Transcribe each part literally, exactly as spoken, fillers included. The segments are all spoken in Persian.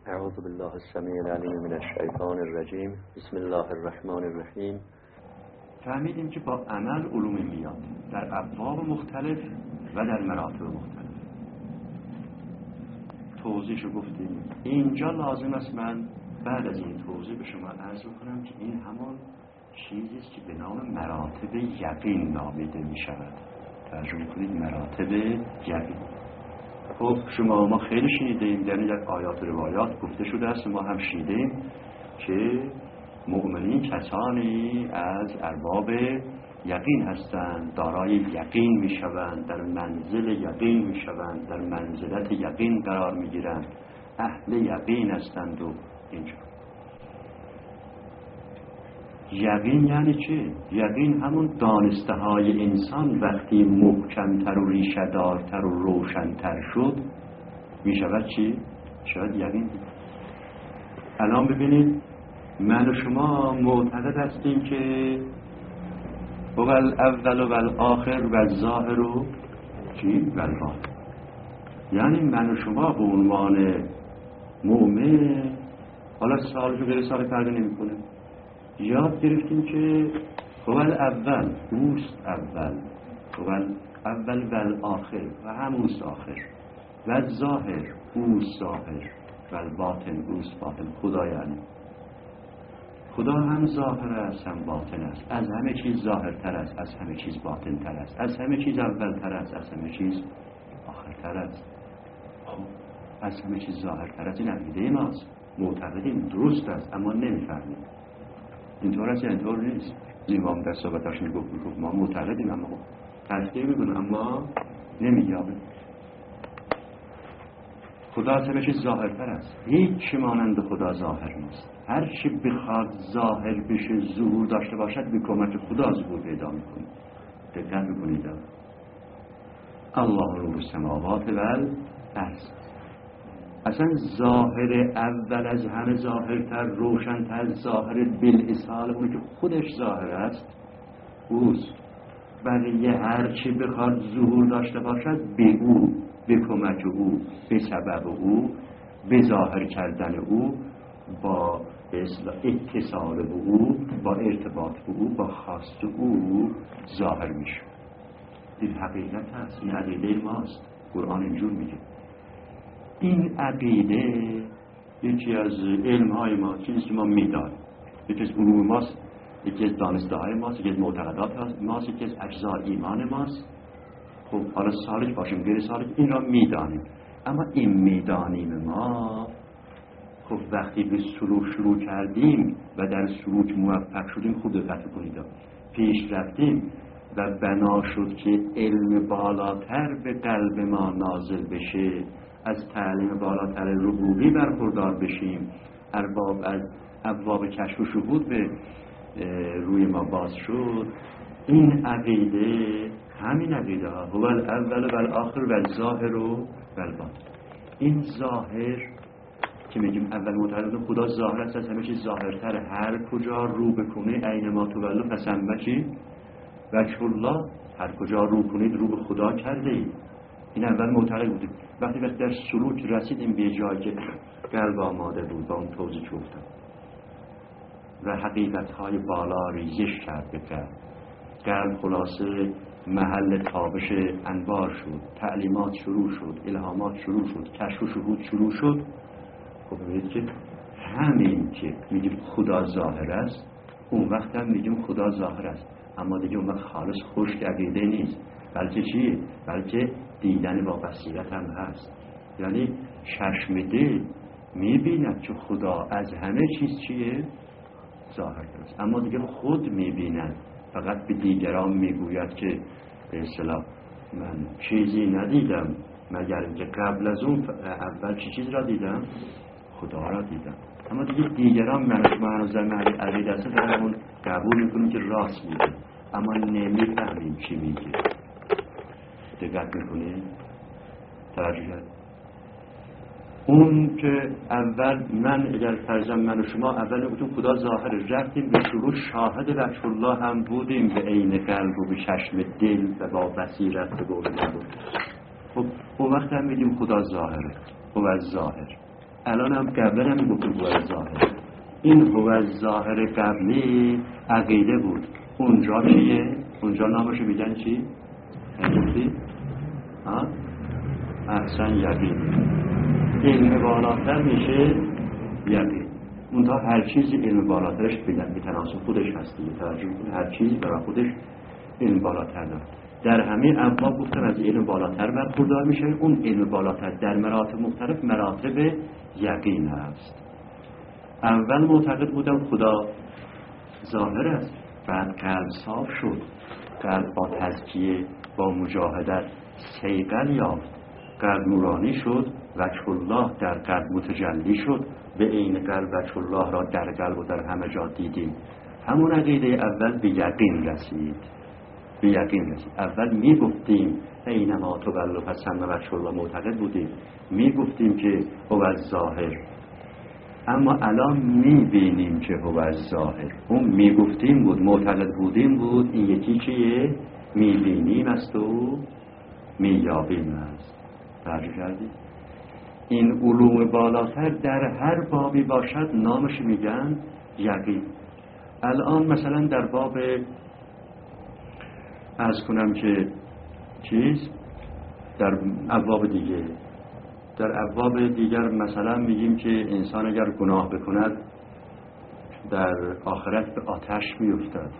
اعوذ بالله السمیع العلیم من الشیطان الرجیم. بسم الله الرحمن الرحیم. فهمیدیم که با عمل علوم میاد در ابواب مختلف و در مراتب مختلف. توضیحشو گفتیم. اینجا لازم است من بعد از این توضیح به شما عرض کنم که این همان چیزی است که به نام مراتب یقین نامیده می شود. ترجمه کنید مراتب یقین. خب شما ما خیلی شنیدیم، یعنی در آیات و روایات گفته شده است، ما هم شنیدیم که مؤمنین کسانی از ارباب یقین هستند، دارای یقین می شوند، در منزل یقین می شوند، در منزلت یقین قرار می گیرند، اهل یقین هستند. و اینجا یقین یعنی چه؟ یقین همون دانسته های انسان وقتی محکمتر و ریشه‌دارتر و روشنتر شد می شود چی؟ شاید یقین. الان ببینید من و شما معتقد هستیم که هو الاول و الاخر و الظاهر و چی؟ و الباطن. یعنی من و شما به عنوان مؤمن، حالا سالشو غیر سال فرق نمی کنه، یاد گرفتیم که هو الاول، اوست اول، هو الاول و الاخر و هموست آخر، و الظاهر، اوست ظاهر، و الباطن، اوست باطن. خدا یعنی خدا هم ظاهر است هم باطن است، از همه چیز ظاهرتر است، از همه چیز باطنتر است، از همه چیز اولتر است، از همه چیز آخرتر است. خب از همه چیز ظاهرتر است، این عقیده ماست، معتقدیم، درست است، اما نمیفهمیم. اینطور است یا اینطور نیست؟ امام در صحبتاش میگفت میگفت ما معتقدیم اما تصدیق میکنیم اما نمییابیم. خدا از همه چیز ظاهرتر است، هیچ مانند خدا ظاهر نیست. هر چی بخواد ظاهر بشه، ظهور داشته باشد، به کمک خدا ظهور پیدا میکنه. دقت میکنید الله نور السماوات و الارض. اصلا ظاهر اول از همه ظاهرتر، روشنتر، ظاهر بالاصال اونی که خودش ظاهر است اوست. بقیه هر چی بخواد ظهور داشته باشد به او، به کمک او، به سبب او، به ظاهر کردن او، با اتصال به او، با ارتباط به او، با خواست او ظاهر میشه. این حقیقت هست، این عقیده ماست. قرآن اینجور میگه. این عقیده یکی از علمهای ما، چیزی که ما میدانیم، یکی از علوم ماست، یکی از دانسته های ماست، یکی از معتقدات ماست، یکی از اجزای ایمان ماست. خب حالا سالک باشیم غیر سالک این را میدانیم، اما این میدانیم ما خب وقتی به سلوک شروع کردیم و در سلوک موفق شدیم، خوب دقت کنید، پیش رفتیم و بنا شد که علم بالاتر به قلب ما نازل بشه، از تعلیم بالاتر ربوبی برخوردار بشیم، ارباب از ابواب کشف و شهود به روی ما باز شد. این عقیده، همین عقیده ها، هو الاول و الاخر و الظاهر و الباطن. این ظاهر که میگیم اول معتقد خدا ظاهر است، از همه چیز ظاهرتر، هر کجا رو بکنه اینما تولوا فثم چی؟ وجه الله، هر کجا رو کنید رو به خدا کرده اید. این اول معتقد بودیم. وقتی وقتی در سلوک رسیدیم به جایی که قلب آماده بود، با اون توضیح گفتم، و حقیقت‌های بالا ریزش کرد به قلب، قلب خلاصه محل تابش انوار شد، تعلیمات شروع شد، الهامات شروع شد، کشف و شهود شروع شد. خب ببینید که همین که میگیم خدا ظاهر است، اون وقت هم میگیم خدا ظاهر است، اما دیگه اون وقت خالص خشک عقیده نیست، بلکه چیه؟ بلکه دیدن با بصیرت هم هست. یعنی چشم دل میبیند که خدا از همه چیز چیه؟ ظاهر است، اما دیگه خود میبیند، فقط به دیگران میگوید که به اصطلاح من چیزی ندیدم مگر اینکه قبل از اون اول چی چیز را دیدم؟ خدا را دیدم. اما دیگه دیگران من هنوز در محل عقیده هستن، در همون قبول میکنیم که راست میگه، اما نمیفهمیم چی میگه. دقت میکنیم؟ توجه. اون که اول من اگر فرضم من و شما اول نگفتیم خدا ظاهره، رفتیم به شروع شاهد وجه الله هم بودیم به عین قلب و به چشم دل و با بصیرت به قول بود. خب اون وقت هم میگیم خدا ظاهره، خب از ظاهر الان هم قبلا هم میگفتیم هو ظاهر. این هو ظاهر قبلی عقیده بود. اونجا چیه؟ اونجا نامشو میگن چی؟ گفتی؟ ها؟ احسن یقین. علم بالاتر میشه یقین. اونتا هر چیزی علم بالاترش به تناسب خودش هستی. توجه کنید هر چیزی برای خودش علم بالاتر داره. در همه ابواب گفتم از علم بالاتر برخوردار میشه. اون علم بالاتر در مراتب مختلف مراتب یقین است. اول معتقد بودم خدا ظاهر است، بعد قلب صاف شد، قلب با تزکیه با مجاهدت صیقل یافت، قلب نورانی شد، وجه الله در قلب متجلی شد، به عین قلب وجه الله را در قلب و در همه جا دیدیم. همون عقیده اول به یقین رسید. به یقین رسید. اول می گفتیم اینما تولوا فثم وجه الله، معتقد بودیم، می گفتیم که هو ظاهر، اما الان می بینیم که هو ظاهر. اون می گفتیم بود، معتقد بودیم بود، این یکی چیه؟ می بینیم است و می یابیم است. توجه کردید؟ این علوم بالاتر در هر بابی باشد نامش میگن یقین. الان مثلا در باب عرض کنم که چیز در ابواب دیگه در ابواب دیگر مثلا میگیم که انسان اگر گناه بکند در آخرت به آتش میافتد.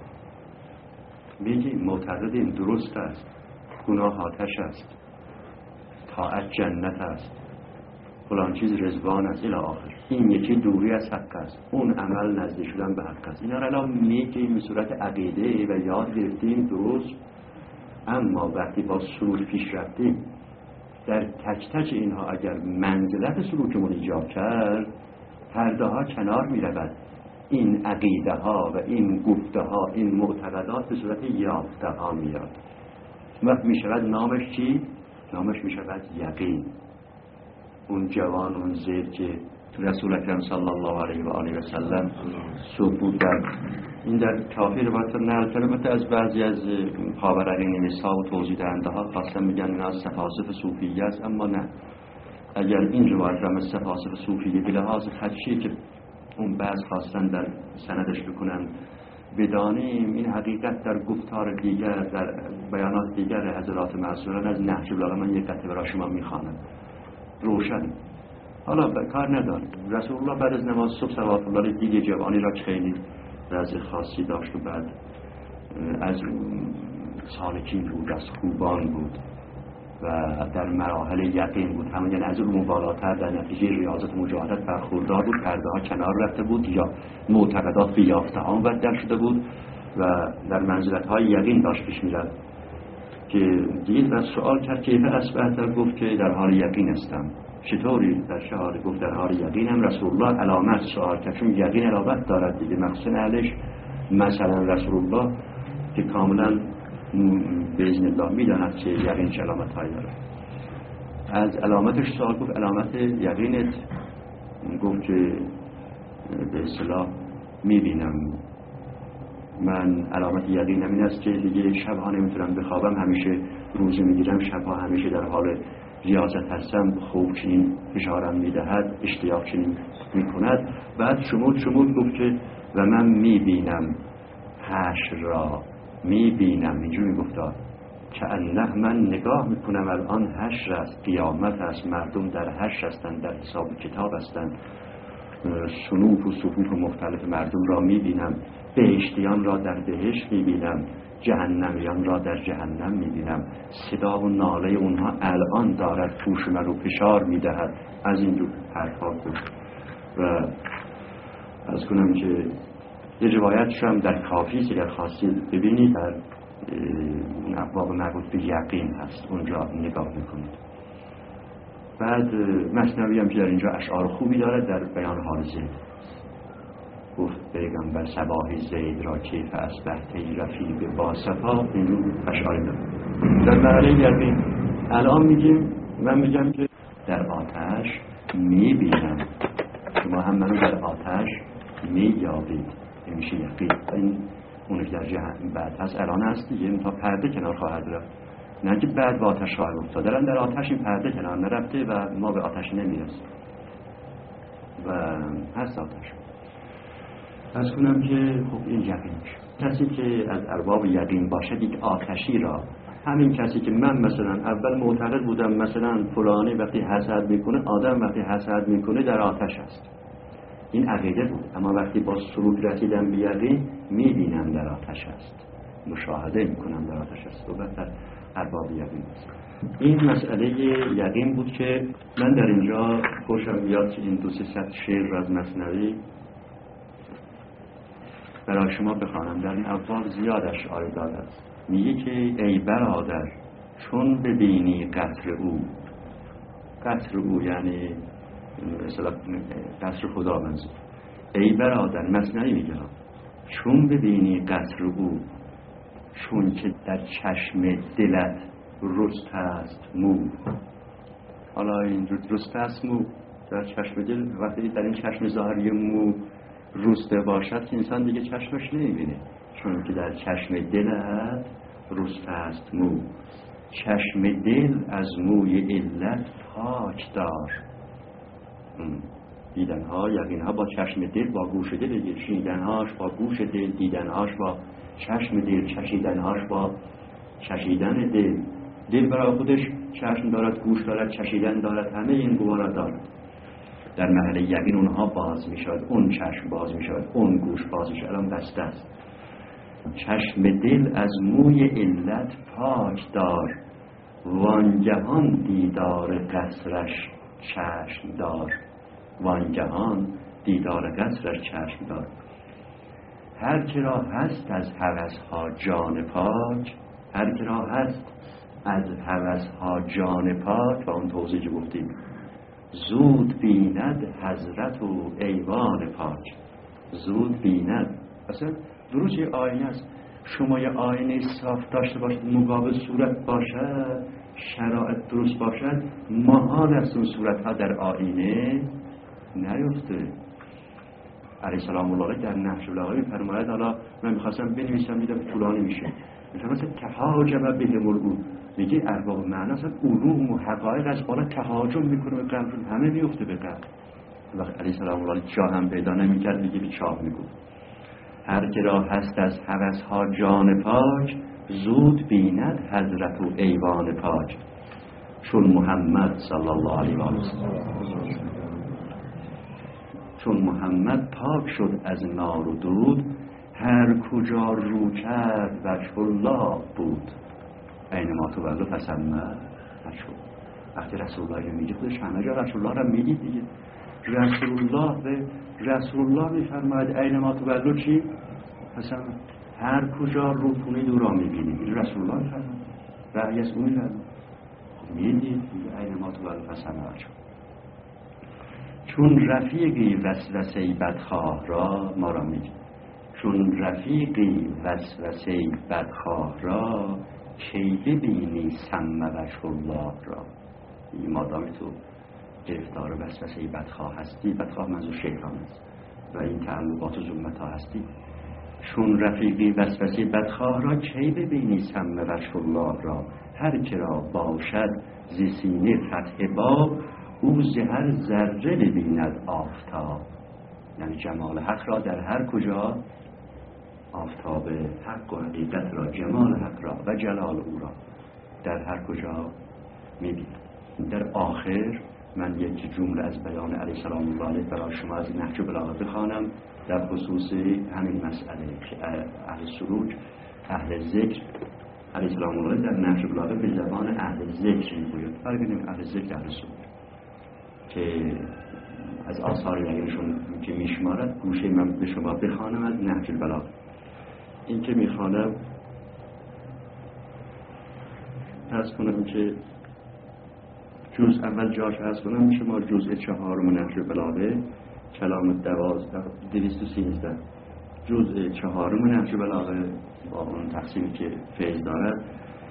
میگیم معتقدیم درست است، گناه آتش است، طاعت جنت است، فلان چیز رضوان است الی آخر. این یکی دوری از حق است، اون عمل نزدیک شدن به حق است. اینا را الان میگیم به صورت عقیده و یاد گرفتیم درست، اما وقتی با سلوک پیش رفتیم در تک تک اینها اگر منزلت سلوکمون ایجاب کرد، پرده ها کنار می رود. این عقیده ها و این گفته ها، این معتقدات به صورت یافته ها میاد. وقت می شود نامش چی؟ نامش می شود یقین. اون جوان، اون زید که تو رسول اکرم صلی الله علیه و آله و سلم سکوت در این در کافی روایت نقل کرده از بعضی از خاورین نسا و توضیح دهنده ها خواستن میگن اینا سفاسف صوفیه است، اما نه. اگر این روایت را از سفاسف صوفیه به لحاظ خدشی که اون بعض خواستن در سندش بکنن بدانیم، این حقیقت در گفتار دیگر، در بیانات دیگر حضرات معصومین از نهج البلاغه من یک قطعه برای شما میخوانم روشن. حالا کار ندارم. رسول الله بعد از نماز صبح صلوات الله دیگه جوانی را خیلی وضع خاصی داشت و بعد از سالکین بود، از خوبان بود و در مراحل یقین بود، همون یعنی از اون بالاتر در نتیجه ریاضت مجاهدت برخوردار بود، پرده ها کنار رفته بود یا معتقدات به یافته ها مبدل شده بود و در منزلت های یقین داشت پیش میرفت که دید و سوال کرد که اصبحت، گفت که در حال یقین هستم. چطوری؟ در شهاده گفت در حال یقینم. رسول الله علامت سوال کرد، چون یقین علامت دارد دیگه. مقصد اهلش مثلا رسول الله که کاملا باذن الله میداند که یقین چه علامت هایی داره، از علامتش سوال گفت علامت یقینت؟ گفت که به اصطلاح میبینم من، علامت یقینم این است که دیگه شبها نمیتونم بخوابم، همیشه روزه میگیرم، شبها همیشه در حال ریاضت هستم، خوب چنین فشارم میدهد، اشتیاق چنین میکند. بعد شمود شمود گفت که و من میبینم حشر را، میبینم اینجوری گفتا که انه من نگاه میکنم الان حشر است، قیامت است، مردم در حشر هستند، در حساب کتاب هستند، صنوف و صفوف مختلف مردم را میبینم، بهشتیان را در بهشت میبینم، جهنمیان را در جهنم میبینم، صدا و ناله اونها الان دارد پوش من رو فشار میدهد. از این جور حرفا گفت و از کنم که یه روایتش هم در کافی اگر خواستید ببینید در اون ابواب مربوط به یقین هست، اونجا نگاه میکنید. بعد مثنوی هم که در اینجا اشعار خوبی داره در بیان حال زید. گفت پیغمبر صباح زید را کیف اصبحتی رفیق با صفا، اینجور اشعاری داره در مرحله یقین. الان میگیم، من میگم که در آتش میبینم، شما هم منو در آتش مییابید، این میشه یقین. این اونی که در جهنم بعد هست الان هست دیگه، تا پرده کنار خواهد رفت، نه که بعد به آتش خواهد افتاد. در آتش این پرده کنار نرفته و ما به آتش نمیرسیم. و هست آتش. از کنم که خب این یقین میشه. کسی که از ارباب یقین باشد یک آتشی را، همین کسی که من مثلا اول معتقد بودم مثلا فلانی وقتی حسد میکنه، آدم وقتی حسد میکنه در آتش است، این عقیده بود، اما وقتی با سلوک رسیدم به یقین میبینم در آتش است، مشاهده میکنم در آتش است. صحبت در ارباب یقین است. این مسئله یقین بود که من در اینجا خوشم بیاد که این دو سه ست شعر از مثنوی برای شما بخوانم. در این ابواب زیاد اشعار داده است. میگه که ای برادر چون ببینی قصر او، قصر او یعنی مثلا قصر خدا منظور، ای برادر مثنوی میگه چون ببینی قصر او، چون که در چشم دلت رست است مو. حالا این رست است مو در چشم دل، وقتی در این چشم ظاهری مو رسته باشد که انسان دیگه چشمش نمیبینه، چون که در چشم دلت رسته است مو. چشم دل از موی علت پاک دار. دیدنها یقینها با چشم دل، با گوش دل بگیر، شنیدنهاش با گوش دل، دیدنهاش با چشم دل، چشیدنهاش با چشیدن دل. دل برای خودش چشم دارد، گوش دارد، چشیدن دارد، همه این گوارا دارد. در محل یقین اونها باز می شود، اون چشم باز می شود، اون گوش باز می شود، الان بسته است. چشم دل از موی علت پاک دار، وانگهان دیدار قصرش چشم دار. وانگهان دیدار قصرش چشم دار. هر که را هست از هوس‌ها جان پاک، هر که را هست از هوس‌ها جان پاک، و اون توضیح گفتیم، زود بیند حضرت و ایوان پاک. زود بیند، اصلا درست یه آینه است. شما یه آینه صاف داشته باشید، مقابل صورت باشد، شرایط درست باشد، محال است اون صورتها در آینه نیفته. علیه السلام الله در نهج البلاغه فرماید، حالا من میخواستم بنویسم دیدم طولانی میشه، مثلا مثلا تهاجم بهم العلوم، میگه ارباب معنا اصلا علوم و حقایق از بالا تهاجم میکنه به قلب، همه میفته به قلب. وقت علیه السلام الله چاه هم پیدا نمیکرد، میگه به چاه میگو. هر که را هست از هوس‌ها جان پاک، زود بیند حضرت و ایوان پاک. چون محمد صلی الله علیه و سلم، چون محمد پاک شد از نار و دود، هر کجا رو کرد وجه الله بود. اینما تولوا فثم وجه. وقتی رسول الله رو میگه خودش همه جا رسول الله رو میگه دیگه. رسول الله به رسول الله میفرماید اینما تولوا چی؟ مثلا هر کجا رو کنید او را میبینید. این رسول الله میفرماید، رأی از اون میفرماید میدید دیگه. اینما تولوا فثم وجه. چون رفیقی وسوسه بدخواه را، ما را میگه، چون رفیقی وسوسه بدخواه را، کی ببینی سم وجه الله را. این مادام تو گرفتار وسوسه بدخواه هستی، بدخواه منظور شیطان است و این تعلقات و ظلمت ها هستی، چون رفیقی وسوسه بدخواه را، کی ببینی سم وجه الله را. هر که را باشد ز سینه فتح باب، او ز هر ذره ببیند آفتاب. یعنی جمال حق را در هر کجا، آفتاب حق و حقیقت را، جمال حق را و جلال او را در هر کجا می‌بیند. در آخر من یک جمله از بیان علیه السلام الله علیه برای شما از نهج البلاغه بخوانم در خصوص همین مسئله که اهل سلوک، اهل ذکر، علیه السلام الله در نهج البلاغه به زبان اهل ذکر میگوید. فرق نمی‌کنه اهل ذکر اهل سلوک که از آثار یعنیشون که میشمارد. گوشه من به شما بخوانم از نهج البلاغه. این که میخوانم عرض کنم که جز اول جاش عرض کنم شما جزء چهارم نهج البلاغه کلام دوازده دویست و سیزده، جزء چهارم نهج البلاغه با اون تقسیمی که فیض دارد،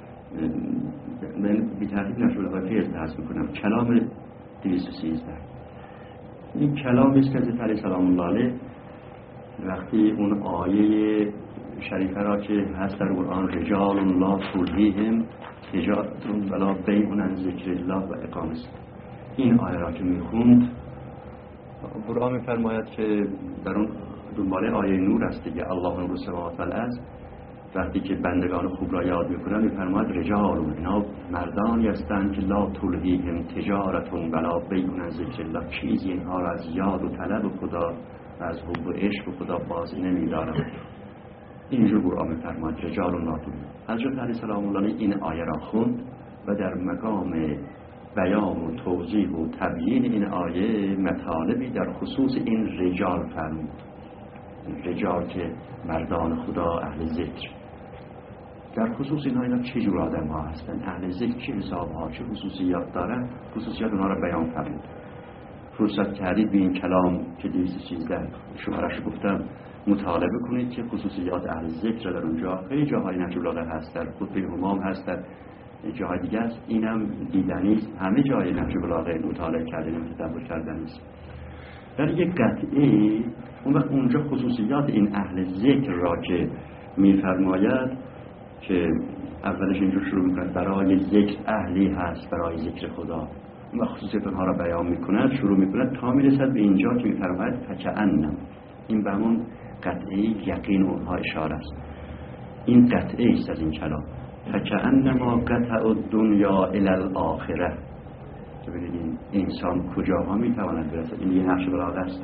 من بی ترتیب نهج البلاغه فیض درس میکنم. کلام دویست و سیزده این کلامی است که حضرت علیه السلام الله علیه وقتی اون آیه شریفه را که هست در قرآن، رجال لا تلهیهم تجارت ولا بیع عن ذکر الله و اقام الصلاة، این آیه را که میخوند قرآن می‌فرماید که در اون دنباله آیه نور است دیگه، الله نور السماوات والارض، وقتی که بندگان خوب را یاد میکنن می‌فرماید رجال، اینا مردانی هستند که لا تلهیهم تجارت ولا بیع عن ذکر الله، چیزی اینها را از یاد و طلب و خدا و از حب و عشق و خدا باز نمی‌دارند. اینجور قرآن می‌فرماید رجال لا تلهیهم. حضرت علی سلام الله این آیه را خوند و در مقام بیان و توضیح و تبیین این آیه مطالبی در خصوص این رجال فرمود. رجال که مردان خدا، اهل ذکر. در خصوص اینها اینا چه جور آدم ها هستن، اهل ذکر چه حساب ها، چه خصوصیات دارن، خصوصیات اونها را بیان فرمود. فرصت کردید به این کلام که دویست و سیزده شمارش گفتم مطالبه کنید که خصوصیات اهل ذکر در اونجا خیلی جاهای نهج البلاغه هست، در خطبه همام هست، در جاهای دیگه است. اینم دیدنی است، همه جای نهج البلاغه مطالعه کردن و تدبر کردن است. در یک قطعه اون وقت اونجا خصوصیات این اهل ذکر را که میفرماید که اولش اینجور شروع میکنه برای ذکر اهلی هست، برای ذکر خدا، و خصوصیات اونها را بیان میکند، شروع میکند تا میرسد به اینجا که میفرماید فکأنما. این به همون قطعه یقین اونها اشاره است. این قطعه است از این کلام، فکأنما قطع الدنیا الی الاخره. که ببینید انسان کجاها میتواند برسد. این یه نقش بلاغه است.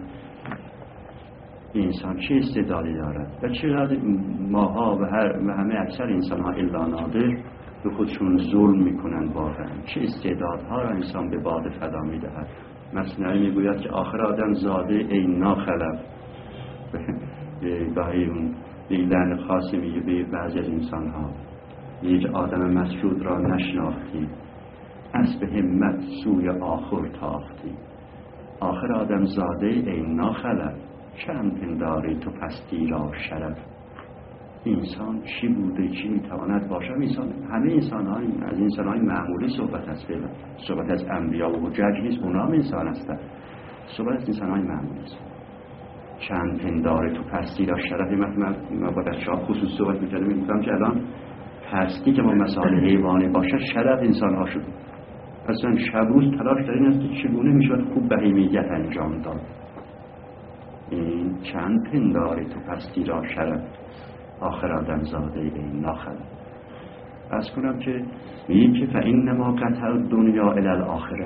انسان چه استعدادی دارد و چقدر ماها و هر و همه اکثر انسان ها الا نادر به خودشون ظلم میکنن. واقعا چه استعدادها را انسان به باد فدا میدهد. مثنوی میگوید که آخر آدم زاده ای ناخلف. گاهی اون لعن خاصی میگه به بعضی از انسان ها، یک آدم مسجود را نشناختی، اسب همت سوی آخر تاختی. آخر آدم زاده ای ناخلف، چند پنداری تو پستی را شرف. انسان چی بوده، چی میتواند باشد؟ انسان همه انسان های از انسان های معمولی صحبت است، صحبت از انبیا و حجج نیست، اونا هم انسان هستند. صحبت از انسان های معمولی است. چند پنداری تو پستی را شرف. مثلا ما با بچه ها خصوص صحبت میکردم، میگفتم که الان پستی که ما مسائل حیوانی باشد شرف انسان ها شد. اصلا شبوز تلاش در این است که چگونه میشود خوب بهیمیت انجام داد. این چند پنداری تو پستی را شرف، آخر آدم زاده این ناخلف. از کنم که میگه که فإنما قطع الدنیا الی الاخره.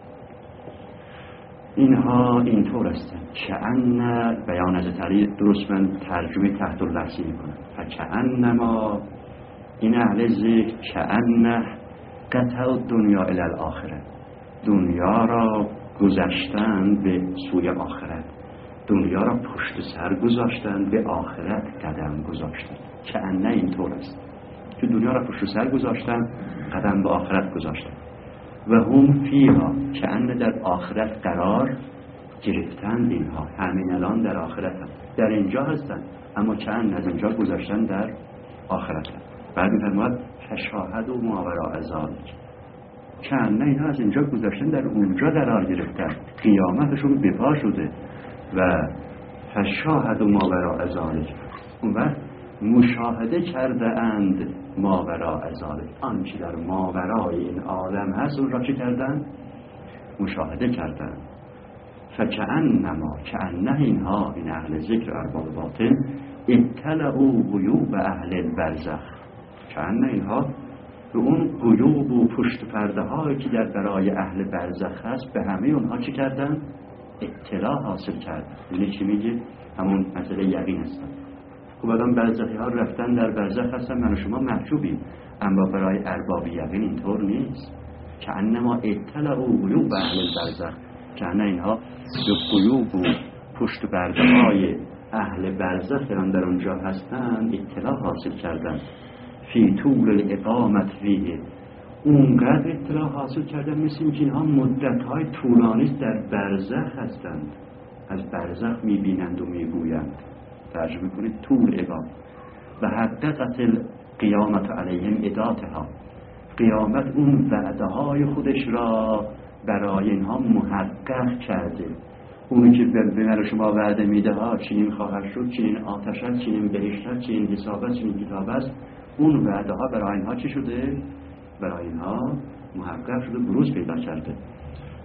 اینها اینطور هستند. کأن بیان از تعریف درست من ترجمه تحت اللفظی میکنم. فکأنما این اهل ذکر کأن قطع الدنیا الی الاخره، دنیا را گذشتن به سوی آخرت، دنیا را پشت سر گذاشتن، به آخرت قدم گذاشتن. کأن اینطور است که دنیا را پشت سر گذاشتن، قدم به آخرت گذاشتن. و هم فیها، کأن در آخرت قرار گرفتند. اینها همین الان در آخرت هم. در اینجا هستند اما کأن از اینجا گذاشتن در آخرت هم. بعد می‌فرماید فشاهد و ما وراء ذلک. کأن اینها از اینجا گذاشتن در اونجا قرار گرفتن، قیامتشون بپا شده. و فشاهد و ما وراء ذلک، اون وقت مشاهده کرده اند ما وراء ذلک، آنچه در ما ورای این عالم هست اون را چه کردن؟ مشاهده کردن. فکأنما، کأن اینها این اهل ذکر ارباب باطن اطلعوا غیوب اهل البرزخ. کأن اینها به اون غیوب و پشت پرده هایی که در برای اهل برزخ هست به همه اونها چه کردن؟ اطلاع حاصل کرد. یعنی چی میگه؟ همون مسئله یقین هستن. خب الان برزخی ها رفتن در برزخ هستن، من و شما محجوبیم، اما برای ارباب یقین اینطور نیست. کأنما اطلعوا غیوب اهل البرزخ، کأن اینها به غیوب و پشت پرده های اهل برزخ که در اونجا هستن اطلاع حاصل کردن. فی طول الاقامت فیه، اونقدر اطلاع حاصل کردن مثل اینکه اینها مدت‌های طولانی در برزخ هستند، از برزخ می‌بینند و می‌گویند. ترجمه کنید طول اقامت. و حقیقت القیامت علیهم اداتها، قیامت اون وعده‌های خودش را برای اینها محقق کرده. اونی که به من شما وعده میده ها چنین خواهد شد، چنین آتش است، چنین بهشت است، چنین حساب است، چنین کتاب است، اون وعده ها برای اینها چی شده؟ برای اینها محقق شده، بروز پیدا کرده.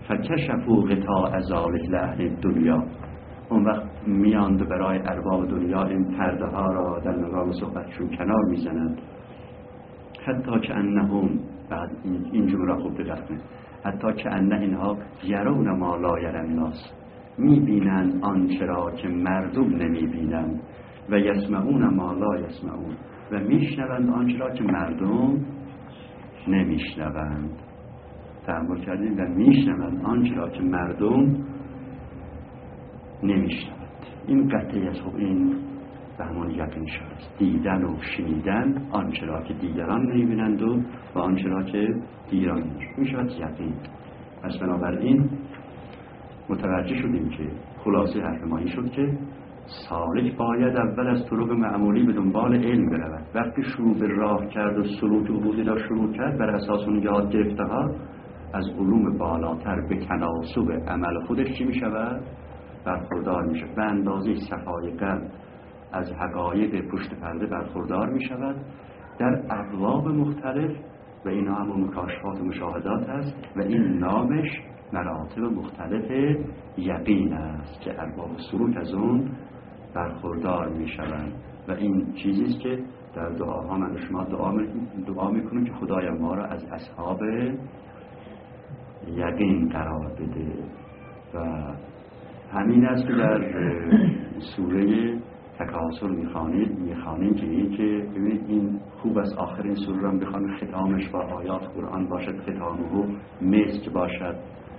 فکشفوا غطاء ذلک لأهل دنیا. اون وقت میاند برای ارباب دنیا این پرده ها را در نظام صحبتشون کنار میزنند. حتی که انهم، بعد این جمله را خوب دقت کنید، حتی که انه اینها یرون ما لا یری الناس، میبینند آنچه را که مردم نمیبینند، و یسمعون ما لا یسمعون، و میشنوند آنچه را که مردم نمیشنوند. تأمل کردید؟ و میشنوند آنچه را که مردم نمیشنوند. این قطعی از این به همون یقین شد، دیدن و شنیدن آنچه را که دیگران نمیبینند و و آنچه را که دیگران میشود یقین. پس بنابراین متوجه شدیم که خلاصه حرف ما این شد که سالک باید اول از طرق معمولی به دنبال علم برود. وقتی شروع به راه کرد و سلوک عبودی را شروع کرد، بر اساس اون یاد گرفته ها از علوم بالاتر به تناسب عمل خودش چی می شود؟ برخوردار می شود. به اندازه صفای قلب از حقایق پشت پرده برخوردار می شود در ابواب مختلف، و اینا همون مکاشفات و مشاهدات است، و این نامش مراتب مختلف یقین است که ارباب سلوک از اون برخوردار می شوند. و این چیزیست که در دعاها من شما دعا دعا میکنم که خدای ما را از اصحاب یقین قرار بده. و همین است که در سوره تکاثر میخوانید میخوانید که این که ببینید این خوب از آخرین سوره را بخوانید، ختامش با آیات قرآن باشد، ختامه مسک باشد.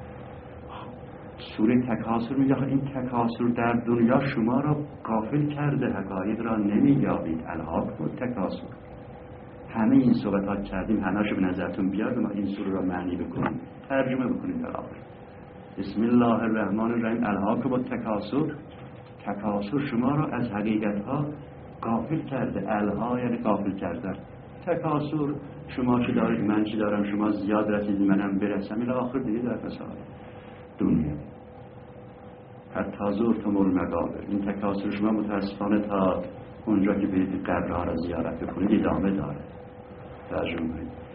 سوره تکاثر میگه این تکاثر در دنیا شما را غافل کرده، حقایق را نمییابید. الهاکم التکاثر. همه این صحبتات کردیم، همه‌شو به نظرتون بیاد و ما این سوره را معنی بکنیم، ترجمه بکنیم در آخر. بسم الله الرحمن الرحیم. الهاکم التکاثر. تکاثر شما را از حقیقت‌ها غافل کرده. الها یعنی غافل کردن. تکاثر شما چی دارید، من چی دارم، شما زیاد رسیدید منم برسم الی آخر دیگه در مثال دنیا. حتی زرتم المقابر. این تکاثر شما متاسفانه تا اونجا که برید قبرها را زیارت بکنید ادامه داره. ترجمه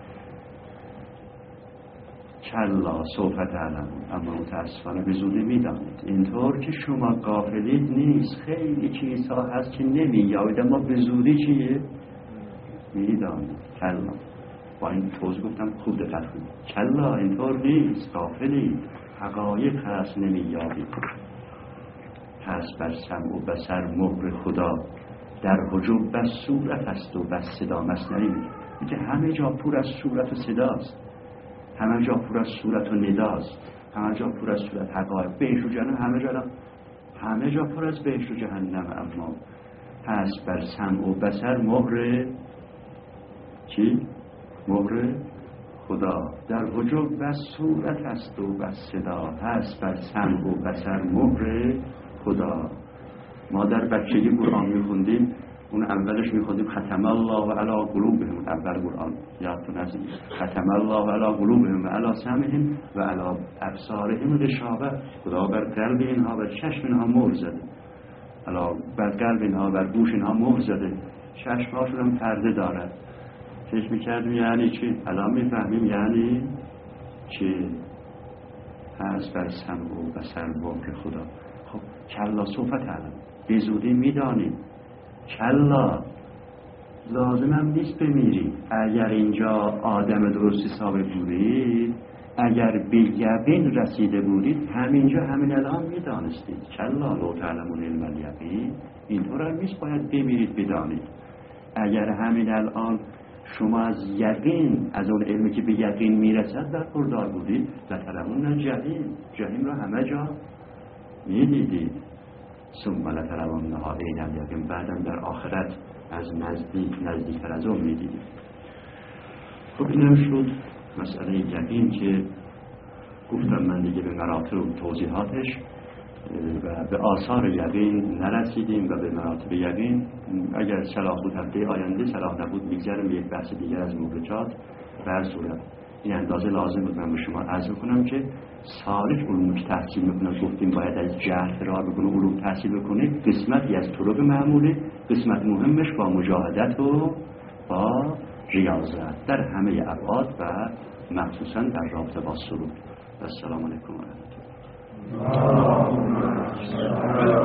کلا سوف تعلمون. اما متاسفانه به زودی میدانید. اینطور که شما غافلید نیست، خیلی چیزها هست که نمییابید اما به زودی چیه میدانید. کلا، با این توضیح گفتم خوب دقت کنید. کلا اینطور نیست، غافلید، حقایق هست نمییابید. پس بر سمع و بصر مهر خدا در حجب بس صورت است و بس صدا. مصنوی میگه همه جا پر از صورت و صداست، همه جا پر از صورت و نداست، همه جا پر از صورت حقایق. بهشت و جهنم همه جا همه جا پر از بهشت و جهنم. اما پس بر سمع و بصر مهر چی؟ مهر خدا در حجب بس صورت است و بس صدا. پس بر سمع و بصر مهر خدا. ما در بچگی قرآن میخوندیم، اون اولش میخوندیم ختم الله علی قلوبهم. اول قرآن یادتون هست؟ ختم الله علی قلوبهم و علی سمعهم و علی ابصارهم غشاوه. خدا بر قلب اینها و چشم اینها مهر زده. علی بر قلب اینها بر گوش اینها مهر زده. چشم‌هاشون هم پرده دارد. فکر میکردیم یعنی چی؟ الان میفهمیم یعنی چی؟ هست بر سمع و بصر مهر خدا. خب کلا سوف تعلم، به زودی میدانیم. کلا لازم هم نیست بمیرید. اگر اینجا آدم درست حساب بودید، اگر به یقین رسیده بودید، همینجا همین الان میدانستید. کلا لو تعلمون علم الیقین. اینطور هم نیست باید بمیرید بدانید. اگر همین الان شما از یقین، از اون علمی که به یقین میرسد برخوردار بودید، لترون جهیم. جهیم را همه جا میدیدید. ثم لترونها عین الیقین. بعدم در آخرت از نزدیک نزدیکتر از اون میدیدید. خب اینم شد مسئله یقین که گفتم من دیگه به مراتب و توضیحاتش و به آثار یقین نرسیدیم و به مراتب یقین اگر صلاح بود هفته آینده، صلاح نبود میگذرم به یک بحث دیگر از مبرجات. به هر صورت این اندازه لازم بود من به شما عرض کنم که سالک علوم که تحصیل میکنه، گفتیم باید از جهل فرار بکنه، علوم تحصیل بکنه. قسمتی از طرق معموله، قسمت مهمش با مجاهدت و با ریاضت در همه ابعاد و مخصوصا در رابطه با سلوک. السلام علیکم و رحمت الله.